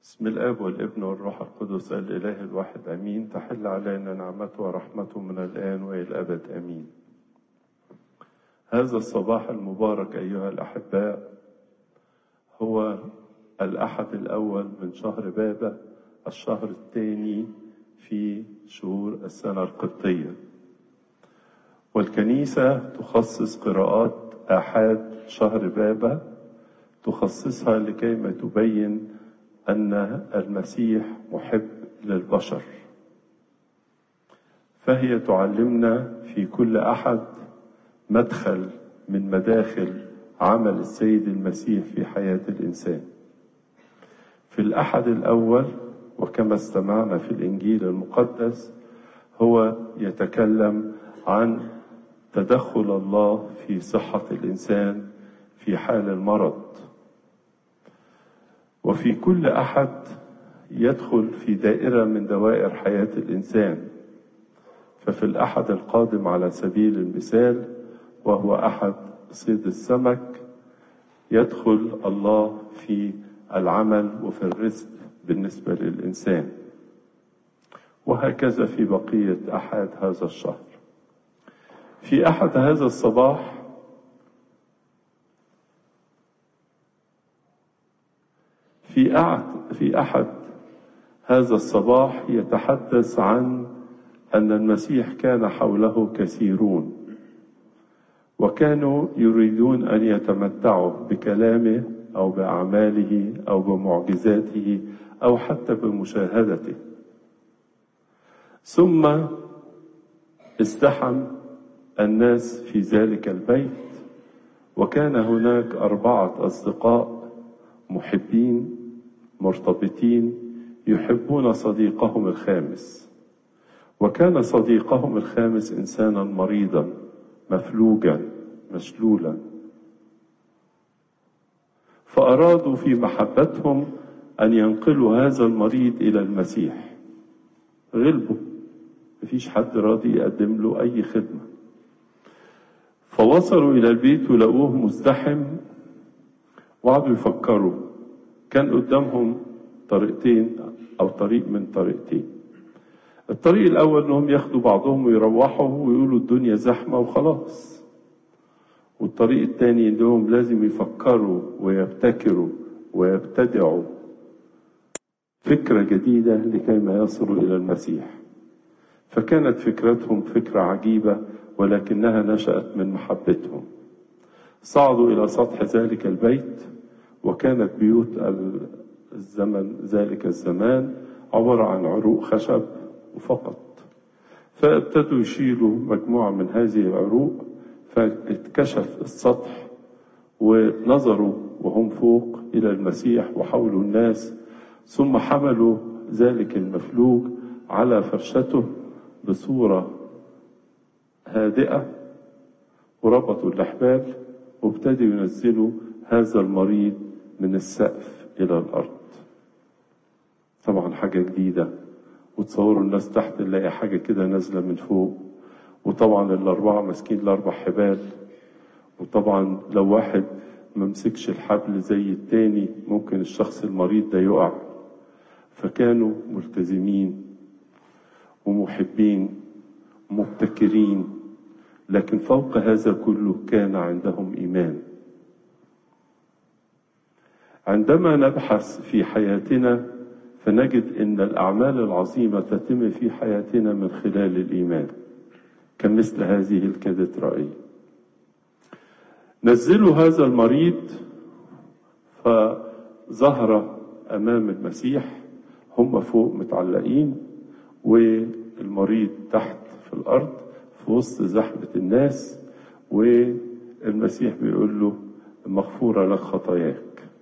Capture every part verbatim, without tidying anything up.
بسم الآب والابن والروح القدس الإله الواحد أمين. تحل علينا نعمته ورحمته من الآن وإلى الأبد أمين. هذا الصباح المبارك أيها الأحباء هو الأحد الأول من شهر بابا، الشهر الثاني في شهور السنة القبطية، والكنيسة تخصص قراءات آحاد شهر بابا، تخصصها لكيما تبين أن المسيح محب للبشر، فهي تعلمنا في كل أحد مدخل من مداخل عمل السيد المسيح في حياة الإنسان. في الأحد الأول وكما استمعنا في الإنجيل المقدس هو يتكلم عن تدخل الله في صحة الإنسان في حال المرض، وفي كل أحد يدخل في دائرة من دوائر حياة الإنسان. ففي الأحد القادم على سبيل المثال وهو أحد صيد السمك يدخل الله في العمل وفي الرزق بالنسبة للإنسان، وهكذا في بقية أحد هذا الشهر. في أحد هذا الصباح في أحد في أحد هذا الصباح يتحدث عن أن المسيح كان حوله كثيرون، وكانوا يريدون أن يتمتعوا بكلامه أو بأعماله أو بمعجزاته أو حتى بمشاهدته. ثم ازدحم الناس في ذلك البيت، وكان هناك أربعة أصدقاء محبين مرتبطين يحبون صديقهم الخامس، وكان صديقهم الخامس إنسانا مريضا مفلوجا مشلولا، فأرادوا في محبتهم أن ينقلوا هذا المريض إلى المسيح. غلبوا، مفيش حد راضي يقدم له أي خدمة، فوصلوا إلى البيت ولقوه مزدحم، وقعدوا يفكروا. كان قدامهم طريقتين أو طريق من طريقتين. الطريق الأول أنهم ياخدوا بعضهم ويروحوا ويقولوا الدنيا زحمة وخلاص، والطريق الثاني أنهم لازم يفكروا ويبتكروا ويبتدعوا فكرة جديدة لكي ما يصلوا إلى المسيح. فكانت فكرتهم فكرة عجيبة، ولكنها نشأت من محبتهم. صعدوا إلى سطح ذلك البيت، وكانت بيوت الزمن ذلك الزمان عبارة عن عروق خشب وفقط، فابتدوا يشيلوا مجموعة من هذه العروق، فاتكشف السطح ونظروا وهم فوق إلى المسيح وحولوا الناس، ثم حملوا ذلك المفلوج على فرشته بصورة هادئة وربطوا الأحبال وابتدوا ينزلوا هذا المريض من السقف إلى الأرض. طبعا حاجة جديدة، وتصوروا الناس تحت نلاقي حاجة كده نازلة من فوق، وطبعا الأربعة ماسكين الأربع حبال، وطبعا لو واحد ممسكش الحبل زي التاني ممكن الشخص المريض ده يقع. فكانوا ملتزمين ومحبين ومبتكرين، لكن فوق هذا كله كان عندهم إيمان. عندما نبحث في حياتنا فنجد أن الأعمال العظيمة تتم في حياتنا من خلال الإيمان، كمثل هذه الكاتدرائية. نزلوا هذا المريض فظهر أمام المسيح، هم فوق متعلقين والمريض تحت في الأرض في وسط زحمة الناس، والمسيح بيقول له مغفورة لك خطاياك.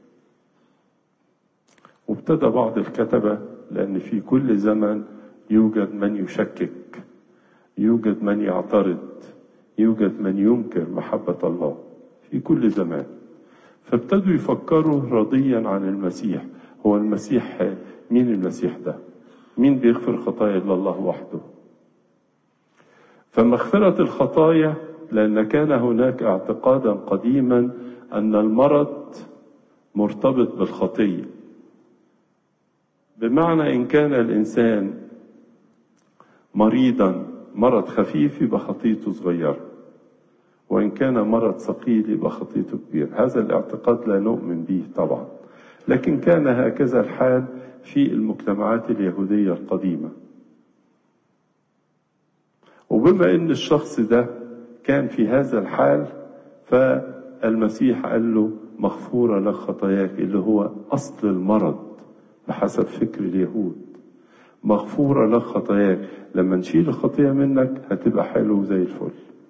وابتدى بعض الكتبة، لأن في كل زمن يوجد من يشكك، يوجد من يعترض، يوجد من ينكر محبة الله في كل زمان، فابتدوا يفكروا رضيا عن المسيح. هو المسيح مين؟ المسيح ده مين بيغفر خطايا إلا الله وحده؟ فمغفرة الخطايا، لأن كان هناك اعتقادا قديما أن المرض مرتبط بالخطية، بمعنى إن كان الإنسان مريضا مرض خفيف يبقى خطيته صغيرة، وإن كان مرض ثقيل يبقى خطيته كبير. هذا الاعتقاد لا نؤمن به طبعا، لكن كان هكذا الحال في المجتمعات اليهودية القديمة. وبما أن الشخص ده كان في هذا الحال، فالمسيح قال له مغفورة لك خطاياك، اللي هو أصل المرض بحسب فكر اليهود. مغفورة لك خطاياك، لما نشيل الخطية منك هتبقى حلو زي الفل.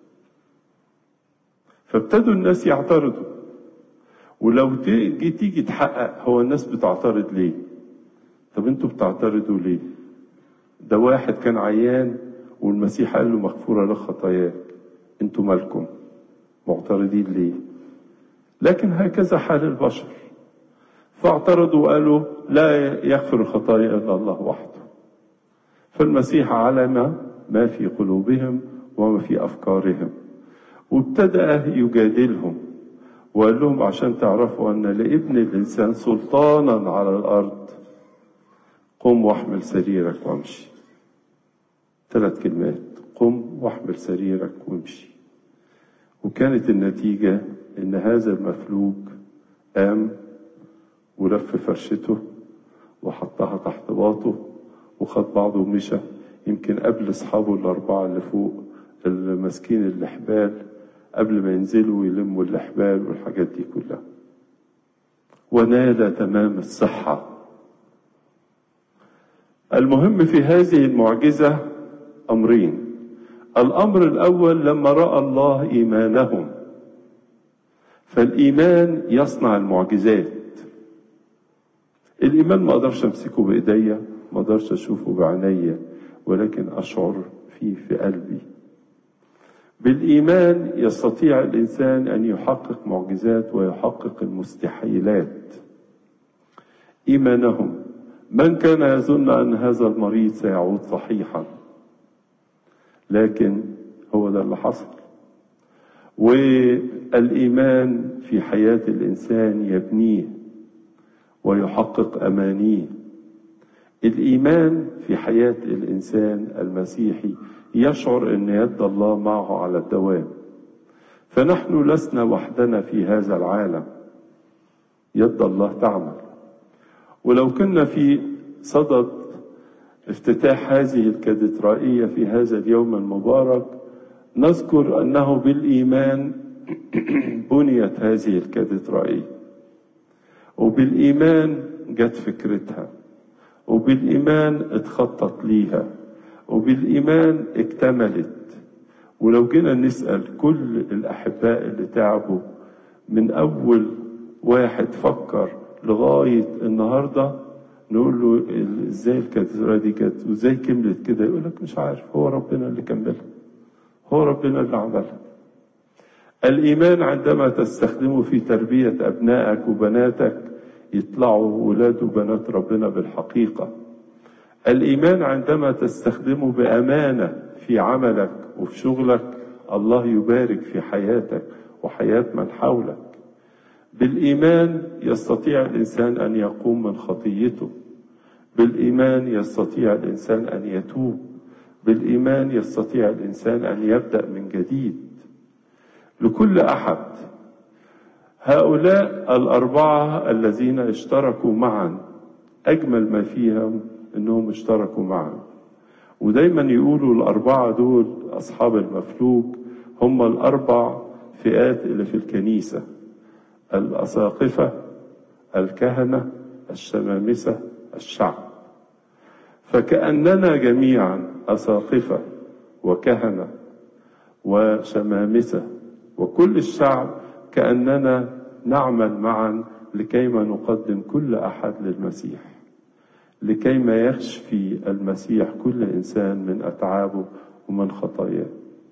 فابتدوا الناس يعترضوا، ولو تيجي تيجي تحقق هو الناس بتعترض ليه؟ طب انتوا بتعترضوا ليه؟ ده واحد كان عيان والمسيح قال له مغفورة لك خطاياك، انتوا مالكم معترضين ليه؟ لكن هكذا حال البشر، فاعترضوا وقالوا لا يغفر الخطايا الا الله وحده. فالمسيح علم ما في قلوبهم وما في افكارهم، وابتدأ يجادلهم وقال لهم عشان تعرفوا ان لابن الانسان سلطانا على الارض، قم واحمل سريرك وامشي. ثلاث كلمات، قم واحمل سريرك وامشي. وكانت النتيجة ان هذا المفلوج قام ولف فرشته وحطها تحت باطه وخد بعضه ومشى، يمكن قبل اصحابه الاربعة اللي فوق الماسكين الحبال قبل ما ينزلوا يلموا الحبال والحاجات دي كلها، ونال تمام الصحة. المهم في هذه المعجزة أمرين. الأمر الأول لما رأى الله إيمانهم، فالإيمان يصنع المعجزات. الإيمان ما أقدرش أمسكه بإيديا، ما أقدرش أشوفه بعينيا، ولكن أشعر فيه في قلبي. بالإيمان يستطيع الإنسان أن يحقق معجزات ويحقق المستحيلات. إيمانهم، من كان يظن أن هذا المريض سيعود صحيحا، لكن هو ده اللي حصل. والإيمان في حياة الإنسان يبنيه ويحقق أمانيه. الإيمان في حياة الإنسان المسيحي يشعر أن يد الله معه على الدوام. فنحن لسنا وحدنا في هذا العالم، يد الله تعمل. ولو كنا في صدد افتتاح هذه الكاتدرائية في هذا اليوم المبارك، نذكر أنه بالإيمان بنيت هذه الكاتدرائية، وبالإيمان جت فكرتها، وبالإيمان اتخطط ليها، وبالإيمان اكتملت. ولو جينا نسأل كل الأحباء اللي تعبوا من أول واحد فكر لغاية النهاردة، نقول له ازاي الكاتدرائية دي جت وازاي كملت كده، يقول لك مش عارف، هو ربنا اللي كملها، هو ربنا اللي عملها. الإيمان عندما تستخدمه في تربية أبنائك وبناتك يطلعوا ولاد وبنات ربنا بالحقيقة. الإيمان عندما تستخدمه بأمانة في عملك وفي شغلك، الله يبارك في حياتك وحياة من حولك. بالإيمان يستطيع الإنسان أن يقوم من خطيته، بالإيمان يستطيع الإنسان أن يتوب، بالإيمان يستطيع الإنسان أن يبدأ من جديد. لكل أحد هؤلاء الأربعة الذين اشتركوا معا، أجمل ما فيهم أنهم اشتركوا معا. ودايما يقولوا الأربعة دول أصحاب المفلوج هم الأربع فئات اللي في الكنيسة: الأساقفة، الكهنة، الشمامسة، الشعب. فكأننا جميعا أساقفة وكهنة وشمامسة وكل الشعب، كأننا نعمل معا لكيما نقدم كل أحد للمسيح، لكيما يشفي المسيح كل إنسان من أتعابه ومن خطاياه.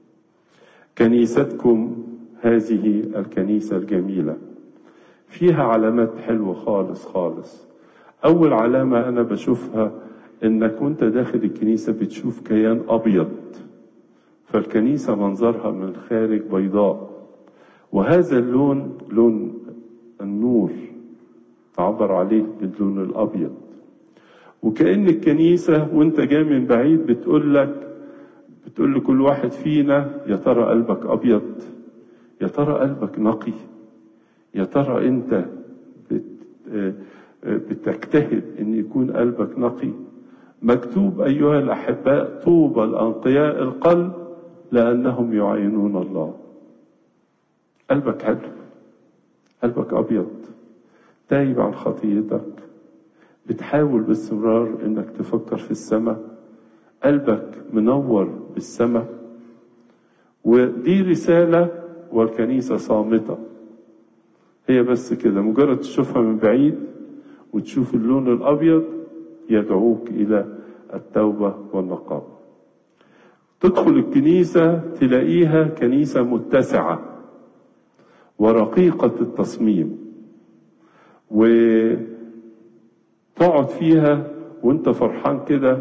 كنيستكم هذه الكنيسة الجميلة فيها علامات حلوة خالص خالص. أول علامة أنا بشوفها إنك وانت داخل الكنيسة بتشوف كيان أبيض، فالكنيسة منظرها من الخارج بيضاء، وهذا اللون لون النور، تعبر عليه باللون الأبيض. وكأن الكنيسة وانت جاي من بعيد بتقول لك بتقول لكل واحد فينا يا ترى قلبك أبيض، يا ترى قلبك نقي، يا ترى انت بت بتجتهد ان يكون قلبك نقي. مكتوب أيها الأحباء طوبى لأنقياء القلب لأنهم يعينون الله. قلبك حلو، قلبك أبيض، تايب عن خطيتك، بتحاول باستمرار انك تفكر في السماء، قلبك منور بالسماء. ودي رسالة والكنيسة صامتة، هي بس كده مجرد تشوفها من بعيد وتشوف اللون الأبيض يدعوك إلى التوبة والنقاوة. تدخل الكنيسة تلاقيها كنيسة متسعة ورقيقة التصميم، وتقعد فيها وانت فرحان كده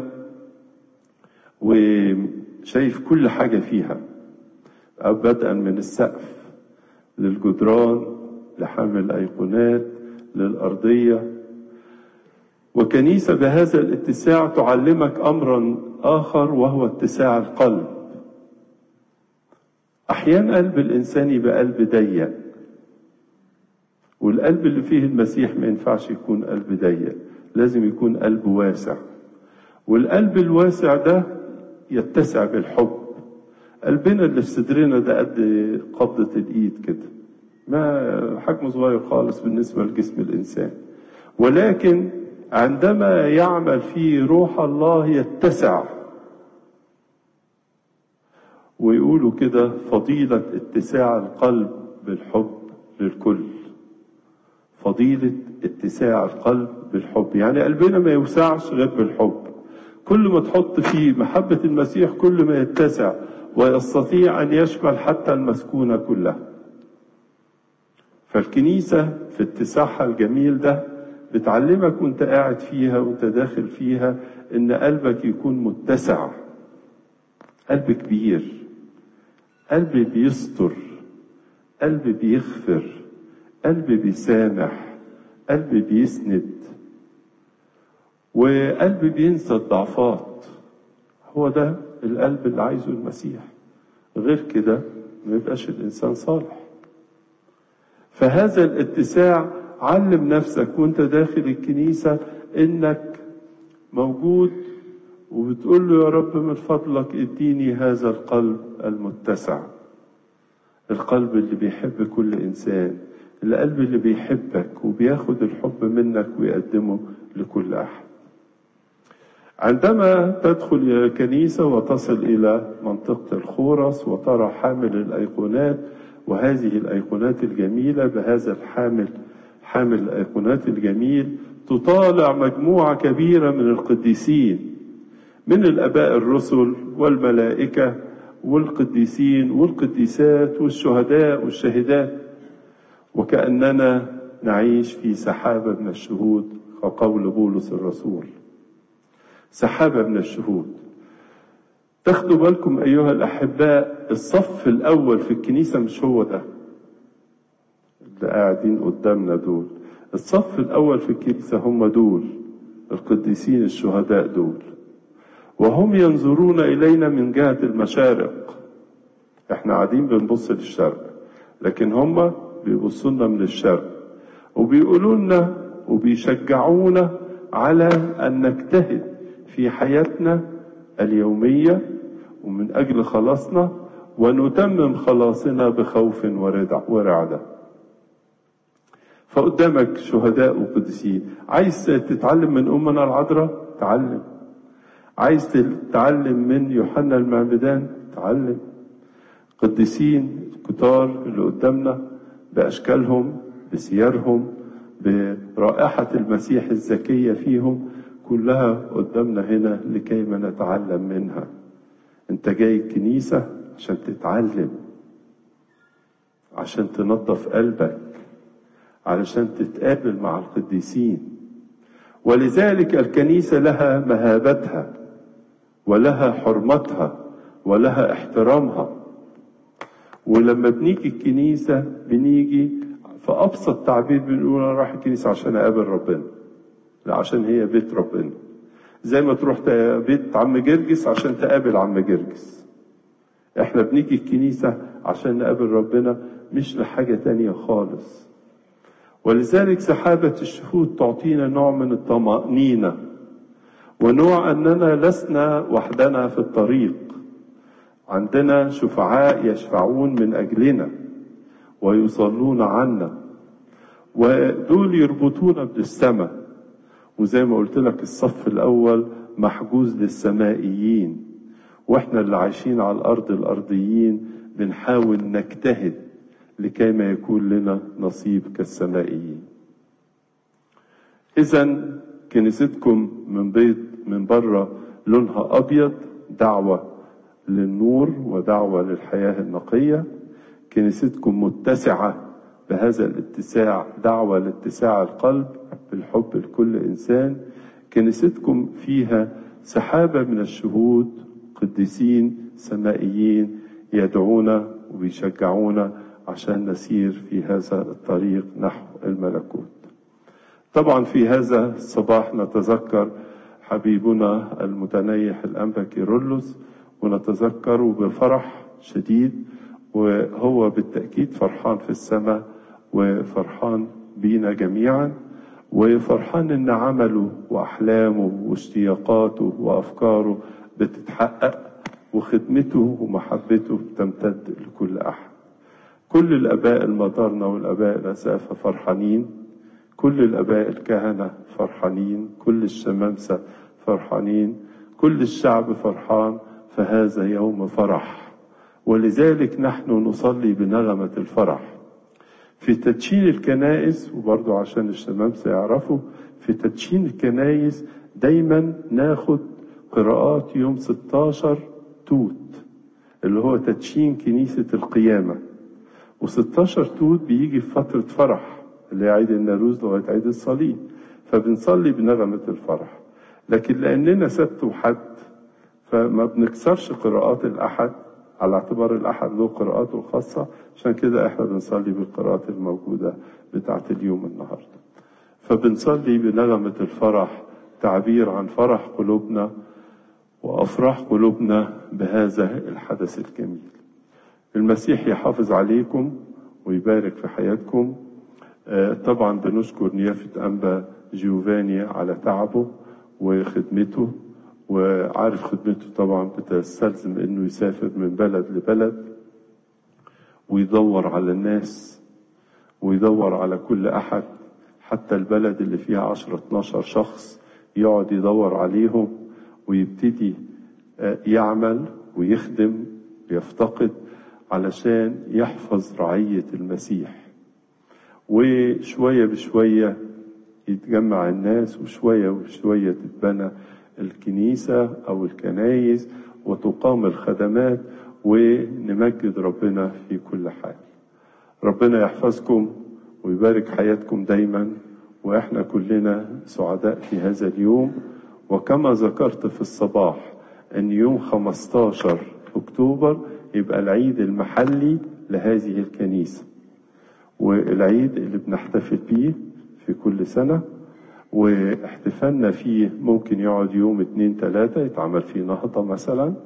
وشايف كل حاجة فيها، بدءا من السقف للجدران لحامل الأيقونات للأرضية. وكنيسة بهذا الاتساع تعلمك أمرا آخر وهو اتساع القلب. أحيانا قلب الإنسان يبقى قلب ضيق، والقلب اللي فيه المسيح ما ينفعش يكون قلب ضيق، لازم يكون قلب واسع. والقلب الواسع ده يتسع بالحب. قلبنا اللي في صدرنا ده قد قبضة الإيد كده، ما حجمه صغير خالص بالنسبة لجسم الإنسان، ولكن عندما يعمل فيه روح الله يتسع. ويقولوا كده فضيلة اتساع القلب بالحب للكل. فضيلة اتساع القلب بالحب، يعني قلبنا ما يوسعش غير بالحب. كل ما تحط فيه محبة المسيح كل ما يتسع ويستطيع أن يشمل حتى المسكونة كلها. فالكنيسة في اتساعها الجميل ده بتعلمك وانت قاعد فيها وانت داخل فيها ان قلبك يكون متسع، قلب كبير، قلب بيستر، قلب بيغفر، قلب بيسامح، قلب بيسند، وقلب بينسى الضعفات. هو ده القلب اللي عايزه المسيح، غير كده ما يبقاش الإنسان صالح. فهذا الاتساع علم نفسك وانت داخل الكنيسة انك موجود وبتقول له يا رب من فضلك اديني هذا القلب المتسع، القلب اللي بيحب كل انسان، القلب اللي بيحبك وبياخد الحب منك ويقدمه لكل احد. عندما تدخل الى الكنيسة وتصل الى منطقة الخورس وترى حامل الايقونات، وهذه الايقونات الجميلة بهذا الحامل حامل الأيقونات الجميل، تطالع مجموعة كبيرة من القديسين، من الآباء الرسل والملائكة والقديسين والقديسات والشهداء والشاهدات، وكأننا نعيش في سحابة من الشهود كقول بولس الرسول. سحابة من الشهود. تاخدوا بالكم أيها الأحباء، الصف الأول في الكنيسة مش هو ده اللي قاعدين قدامنا دول. الصف الأول في الكنيسة هم دول القديسين الشهداء دول، وهم ينظرون إلينا من جهة المشارق. احنا قاعدين بنبص للشرق، لكن هم بيبصوا لنا من الشرق، وبيقولوا لنا وبيشجعونا على أن نجتهد في حياتنا اليومية ومن أجل خلاصنا، ونتمم خلاصنا بخوف ورعدة. فقدامك شهداء وقديسين. عايز تتعلم من أمنا العذراء؟ تعلم. عايز تتعلم من يوحنا المعمدان؟ تعلم. قديسين كتار اللي قدامنا بأشكالهم بسيرهم برائحة المسيح الزكية فيهم، كلها قدامنا هنا لكي ما نتعلم منها. انت جاي الكنيسة عشان تتعلم، عشان تنظف قلبك، علشان تتقابل مع القديسين. ولذلك الكنيسة لها مهابتها ولها حرمتها ولها احترامها. ولما بنيجي الكنيسة بنيجي في أبسط تعبير بنقول أنا رايح الكنيسة عشان أقابل ربنا، لا عشان هي بيت ربنا. زي ما تروح بيت عم جرجس عشان تقابل عم جرجس. احنا بنيجي الكنيسة عشان نقابل ربنا، مش لحاجة تانية خالص. ولذلك سحابة الشهود تعطينا نوع من الطمأنينة، ونوع أننا لسنا وحدنا في الطريق، عندنا شفعاء يشفعون من أجلنا ويصلون عنا، ودول يربطونا بالسماء. وزي ما قلت لك الصف الأول محجوز للسمائيين، واحنا اللي عايشين على الأرض الأرضيين بنحاول نجتهد لكي ما يكون لنا نصيب كالسمائيين. إذن كنيستكم من بيت من بره لونها أبيض، دعوة للنور ودعوة للحياة النقية. كنيستكم متسعة بهذا الاتساع، دعوة لاتساع القلب بالحب لكل إنسان. كنيستكم فيها سحابة من الشهود قديسين سمائيين يدعونا وبيشجعونا عشان نسير في هذا الطريق نحو الملكوت. طبعا في هذا الصباح نتذكر حبيبنا المتنيح الأنبا كيرلس، ونتذكره بفرح شديد، وهو بالتأكيد فرحان في السماء وفرحان بينا جميعا، وفرحان ان عمله واحلامه واشتياقاته وافكاره بتتحقق، وخدمته ومحبته بتمتد لكل احد. كل الاباء المطارنة والاباء الاسافة فرحانين، كل الاباء الكهنة فرحانين، كل الشمامسة فرحانين، كل الشعب فرحان. فهذا يوم فرح، ولذلك نحن نصلي بنغمة الفرح في تدشين الكنائس. وبرضو عشان الشمامسة يعرفوا، في تدشين الكنائس دايما ناخد قراءات يوم ستاشر توت اللي هو تدشين كنيسة القيامة، وستاشر توت بيجي في فترة فرح اللي عيد الناروز لغاية عيد الصليب، فبنصلي بنغمة الفرح. لكن لأننا سبت وحد فما بنكسرش قراءات الأحد، على اعتبار الأحد له قراءاته الخاصة، عشان كده احنا بنصلي بالقراءات الموجودة بتاعت اليوم النهاردة. فبنصلي بنغمة الفرح، تعبير عن فرح قلوبنا وأفراح قلوبنا بهذا الحدث الجميل. المسيح يحافظ عليكم ويبارك في حياتكم. طبعا بنشكر نيافة أنبا جيوفاني على تعبه وخدمته، وعارف خدمته طبعا بتستلزم انه يسافر من بلد لبلد ويدور على الناس ويدور على كل احد، حتى البلد اللي فيها عشرة اتناشر شخص يقعد يدور عليهم ويبتدي يعمل ويخدم ويفتقد علشان يحفظ رعية المسيح. وشوية بشوية يتجمع الناس، وشوية وشوية تتبنى الكنيسة أو الكنايس وتقام الخدمات، ونمجد ربنا في كل حال. ربنا يحفظكم ويبارك حياتكم دايما، وإحنا كلنا سعداء في هذا اليوم. وكما ذكرت في الصباح أن يوم خمستاشر أكتوبر يبقى العيد المحلي لهذه الكنيسة، والعيد اللي بنحتفل بيه في كل سنة، واحتفالنا فيه ممكن يقعد يوم اتنين تلاتة، يتعمل فيه نهضة مثلا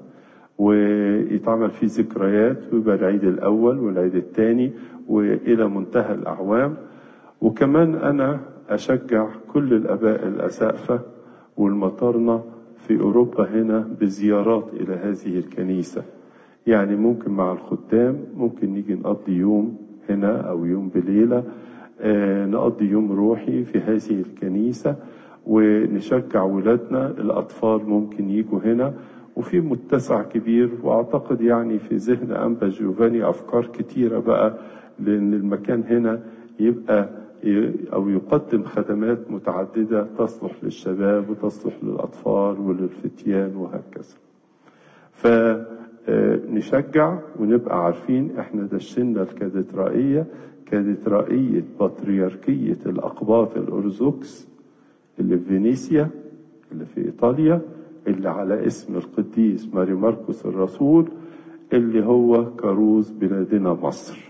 ويتعمل فيه ذكريات، ويبقى العيد الأول والعيد الثاني وإلى منتهى الأعوام. وكمان أنا أشجع كل الآباء الأسقفة والمطارنة في أوروبا هنا بزيارات إلى هذه الكنيسة. يعني ممكن مع الخدام ممكن نيجي نقضي يوم هنا أو يوم بليلة، آه نقضي يوم روحي في هذه الكنيسة، ونشجع ولادنا الأطفال ممكن يجوا هنا. وفي متسع كبير، وأعتقد يعني في ذهن أنبا جيوفاني أفكار كتيرة بقى، لأن المكان هنا يبقى أو يقدم خدمات متعددة تصلح للشباب وتصلح للأطفال وللفتيان وهكذا. فنشجع ونبقى عارفين احنا دشنا الكاتدرائية، كاتدرائية بطريركية الأقباط الأرثوذكس اللي في فينيسيا اللي في إيطاليا، اللي على اسم القديس ماري ماركوس الرسول، اللي هو كاروز بلادنا مصر.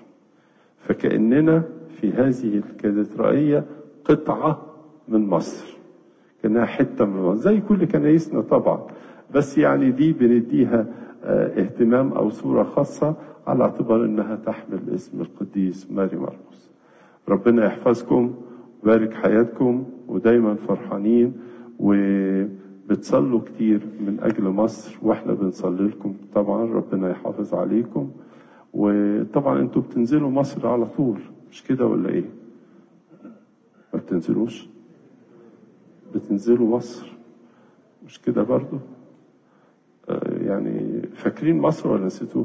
فكأننا في هذه الكاتدرائية قطعة من مصر، كأنها حتة من مصر زي كل كنايسنا طبعا، بس يعني دي بنديها اهتمام أو صورة خاصة على اعتبار إنها تحمل اسم القديس ماري مرقس. ربنا يحفظكم ويبارك حياتكم ودايما فرحانين وبتصلوا كتير من أجل مصر، وإحنا بنصلي لكم طبعا ربنا يحافظ عليكم. وطبعا انتوا بتنزلوا مصر على طول مش كده ولا ايه؟ ما بتنزلوش؟ بتنزلوا مصر مش كده برضو؟ آه يعني فاكرين مصر ولا نسيتوها؟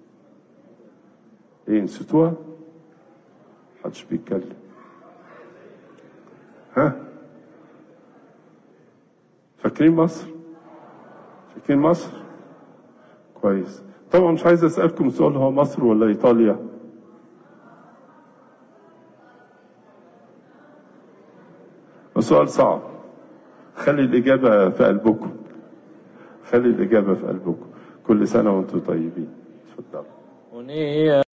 ايه نسيتوها؟ محدش بيتكلم. ها؟ فاكرين مصر؟ فاكرين مصر؟ كويس. طبعا مش عايز اسألكم سؤال هو مصر ولا ايطاليا؟ سؤال صعب. خلي الإجابة في قلبكم. خلي الإجابة في قلبكم. كل سنة وانتم طيبين. اتفضلوا.